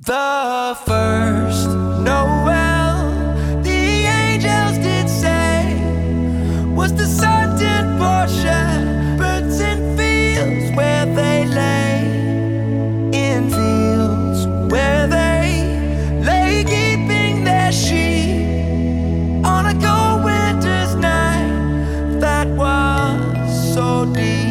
The first Noel, the angels did say, was the certain for shepherds in fields where they lay, in fields where they lay, keeping their sheep on a cold winter's night that was so deep.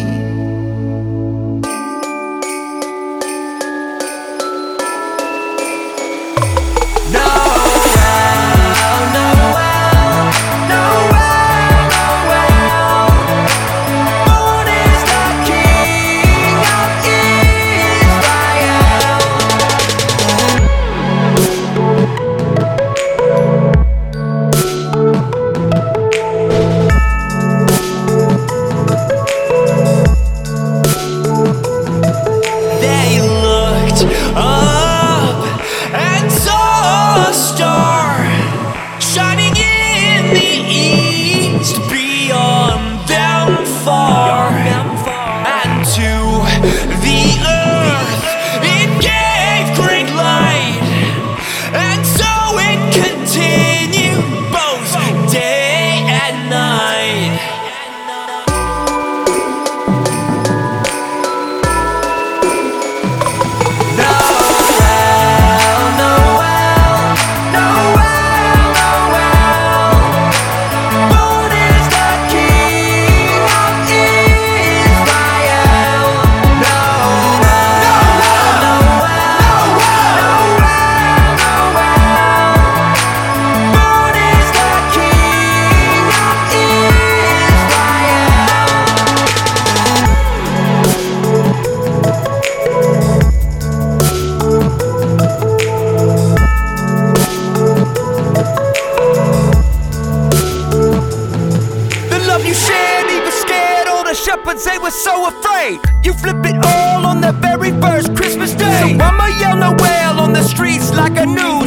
Shepherds, they were so afraid. You flip it all on the very first Christmas day. So I'ma yell Noel on the streets like a new